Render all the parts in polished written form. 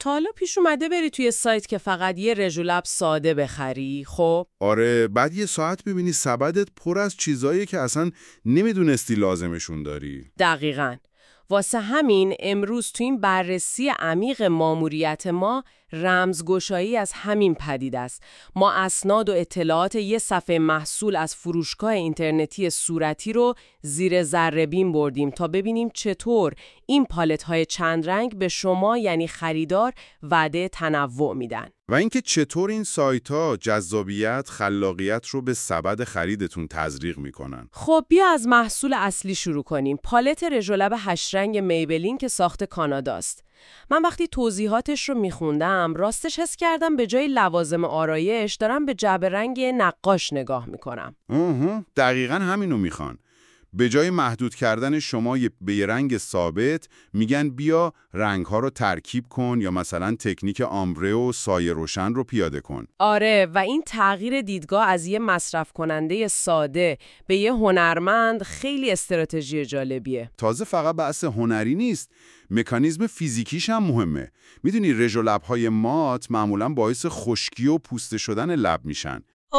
تا حالا پیش اومده بری توی سایت که فقط یه رژ و لب ساده بخری؟ خب آره، بعد یه ساعت ببینی سبدت پر از چیزایی که اصلا نمیدونستی لازمشون داری. دقیقاً. واسه همین امروز تو این بررسی عمیق ماموریت ما رمزگشایی از همین پدیده است. ما اسناد و اطلاعات یه صفحه محصول از فروشگاه اینترنتی صورتی رو زیر ذره‌بین بردیم تا ببینیم چطور این پالت‌های چند رنگ به شما یعنی خریدار وعده تنوع میدن. و اینکه چطور این سایت‌ها جذابیت، خلاقیت رو به سبد خریدتون تزریق میکنن. خب بیا از محصول اصلی شروع کنیم. پالت رژ و لب 8 رنگ میبلین که ساخت کاناداست. من وقتی توضیحاتش رو میخوندم راستش حس کردم به جای لوازم آرایش دارم به جعبه رنگ نقاش نگاه میکنم. دقیقاً همینو میخوان. به جای محدود کردن شما به یه رنگ ثابت میگن بیا رنگ‌ها رو ترکیب کن یا مثلا تکنیک آمبره و سایه روشن رو پیاده کن. آره، و این تغییر دیدگاه از یه مصرف کننده ساده به یه هنرمند خیلی استراتژی جالبیه. تازه فقط بحث هنری نیست، مکانیزم فیزیکیش هم مهمه. میدونی رژ و لب‌های مات معمولاً باعث خشکی و پوسته شدن لب میشن.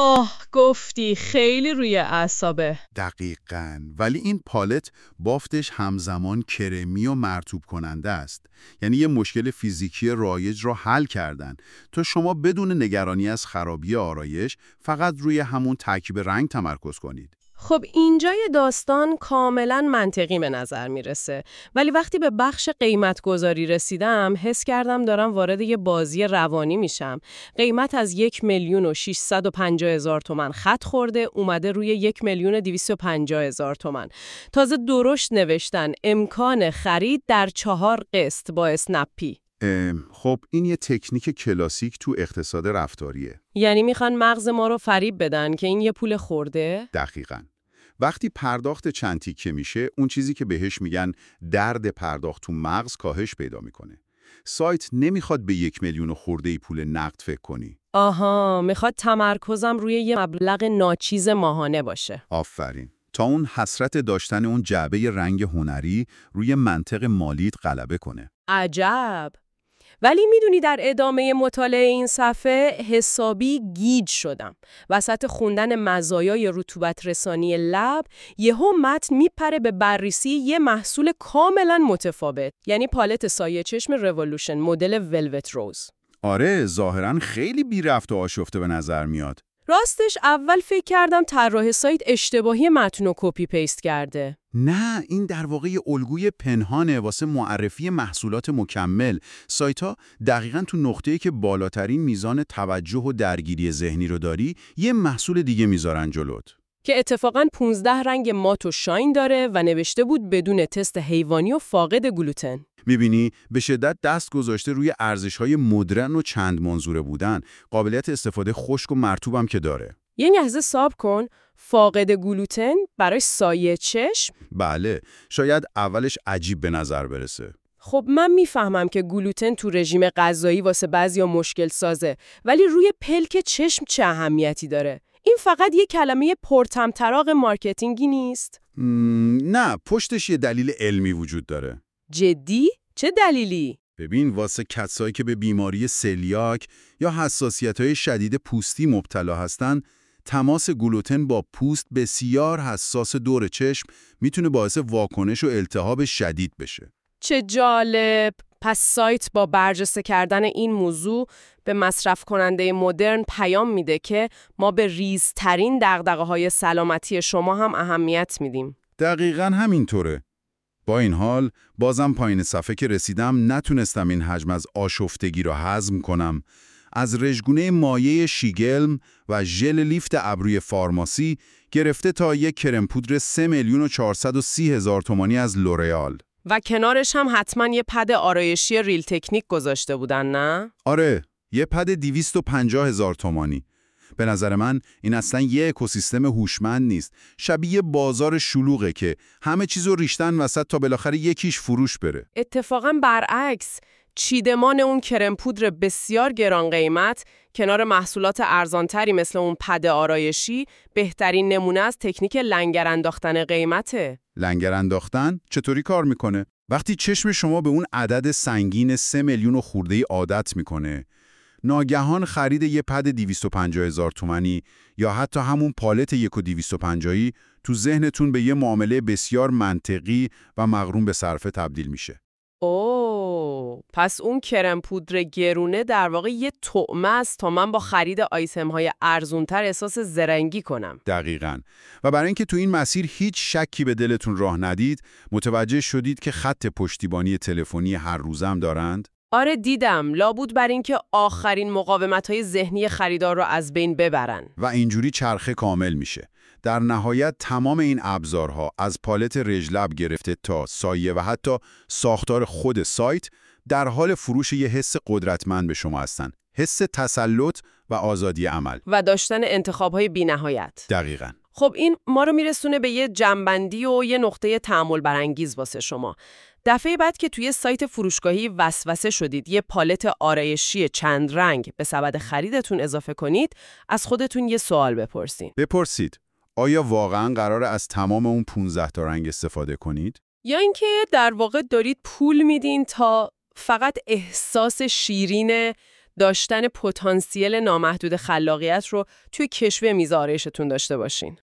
گفتی خیلی روی اعصابه. دقیقاً، ولی این پالت بافتش همزمان کرمی و مرطوب کننده است. یعنی یه مشکل فیزیکی رایج رو حل کردن تا شما بدون نگرانی از خرابی آرایش فقط روی همون ترکیب رنگ تمرکز کنید. خب اینجای داستان کاملا منطقی به نظر میرسه، ولی وقتی به بخش قیمت گذاری رسیدم حس کردم دارم وارد یه بازی روانی میشم. قیمت از 1,650,000 تومان خط خورده اومده روی 1,250,000 تومان. تازه درشت نوشتن امکان خرید در 4 قسط با اسنپ پی. خب این یه تکنیک کلاسیک تو اقتصاد رفتاریه. یعنی میخوان مغز ما رو فریب بدن که این یه پول خورده؟ دقیقاً. وقتی پرداخت چند تیکه میشه، اون چیزی که بهش میگن درد پرداخت تو مغز کاهش پیدا میکنه. سایت نمیخواد به 1,000,000 خورده‌ای پول نقد فکر کنی. آها، میخواد تمرکزم روی یه مبلغ ناچیز ماهانه باشه. آفرین. تا اون حسرت داشتن اون جعبه رنگ هنری روی منطق مالیت غلبه کنه. عجب. ولی میدونی در ادامه مطالعه این صفحه حسابی گیج شدم. وسط خوندن مزایای رطوبت رسانی لب یهو متن میپره به بررسی یه محصول کاملا متفاوت، یعنی پالت سایه چشم رولوشن مدل ولوت روز. آره، ظاهراً خیلی بی رفت و آشفته به نظر میاد. راستش اول فکر کردم طراح سایت اشتباهی متن رو کپی پیست کرده. نه، این در واقع یه الگوی پنهانه واسه معرفی محصولات مکمل. سایت‌ها دقیقاً تو نقطه‌ای که بالاترین میزان توجه و درگیری ذهنی رو داری، یه محصول دیگه میذارن جلوت. که اتفاقاً 15 رنگ مات و شاین داره و نوشته بود بدون تست حیوانی و فاقد گلوتن. میبینی به شدت دست گذاشته روی ارزش‌های مدرن و چند منظوره بودن. قابلیت استفاده خشک و مرطوبم که داره. یه لحظه صبر کن، فاقد گلوتن برای سایه چشم؟ بله، شاید اولش عجیب به نظر برسه. خب من میفهمم که گلوتن تو رژیم غذایی واسه بعضیا مشکل سازه، ولی روی پلک چشم چه اهمیتی داره؟ این فقط یه کلمه پرطمطراق مارکتینگی نیست؟ نه، پشتش یه دلیل علمی وجود داره. جدی؟ چه دلیلی؟ ببین، واسه کسایی که به بیماری سلیاک یا حساسیت‌های شدید پوستی مبتلا هستن، تماس گلوتن با پوست بسیار حساس دور چشم میتونه باعث واکنش و التهاب شدید بشه. چه جالب! پس سایت با برجسته کردن این موضوع به مصرف کننده مدرن پیام میده که ما به ریزترین دغدغه‌های سلامتی شما هم اهمیت میدیم. دقیقاً همینطوره. با این حال، بازم پایین صفحه که رسیدم نتونستم این حجم از آشفتگی را هضم کنم. از رژگونه مایع شیگلم و ژل لیفت ابروی فارماسی گرفته تا یک کرم پودر 3,430,000 تومانی از لورئال. و کنارش هم حتما یه پد آرایشی ریل تکنیک گذاشته بودن، نه؟ آره، یه پد 250,000 تومانی. به نظر من این اصلا یه اکوسیستم هوشمند نیست. شبیه بازار شلوغه که همه چیزو ریختن وسط تا بالاخره یکیش فروش بره. اتفاقا برعکس، چیدمان اون کرم پودر بسیار گران قیمت کنار محصولات ارزانتری مثل اون پد آرایشی بهترین نمونه از تکنیک لنگر انداختن قیمته. لنگر انداختن چطوری کار میکنه؟ وقتی چشم شما به اون عدد سنگین 3 میلیون و خورده عادت میکنه، ناگهان خرید یه پد 250,000 تومانی یا حتی همون پالت 1,250 تو ذهنتون به یه معامله بسیار منطقی و مغروم به صرفه تبدیل میشه. پس اون کرم پودر گرونه در واقع یه طعمه است تا من با خرید آیتم‌های ارزونتر احساس زرنگی کنم. دقیقاً. و برای اینکه تو این مسیر هیچ شکی به دلتون راه ندید، متوجه شدید که خط پشتیبانی تلفنی هر روزم دارند؟ آره دیدم، لابود بر اینکه آخرین مقاومت‌های ذهنی خریدار رو از بین ببرن. و اینجوری چرخه کامل میشه. در نهایت تمام این ابزارها از پالت رژلب گرفته تا سایه و حتی ساختار خود سایت در حال فروش یه حس قدرتمند به شما هستن. حس تسلط و آزادی عمل. و داشتن انتخاب‌های بی‌نهایت. دقیقاً. خب این ما رو میرسونه به یه جنبندی و یه نقطه تأمل برانگیز واسه شما. دفعه بعد که توی سایت فروشگاهی وسوسه شدید یه پالت آرایشی چند رنگ به سبد خریدتون اضافه کنید، از خودتون یه سوال بپرسید. آیا واقعاً قراره از تمام اون 15 تا رنگ استفاده کنید؟ یا اینکه در واقع دارید پول میدین تا فقط احساس شیرین داشتن پتانسیل نامحدود خلاقیت رو توی کشوی میز آرایشتون داشته باشین؟